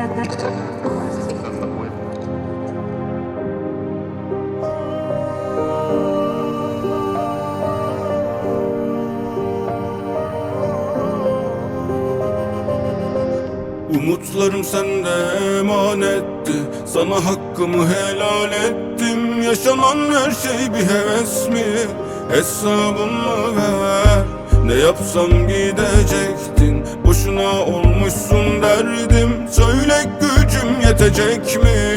Umutlarım sende emanetti, sana hakkımı helal ettim. Yaşanan her şey bir heves mi? Hesabımı ver. Ne yapsam gidecektin, boşuna olmuşsun derdim. Söyle gücüm yetecek mi?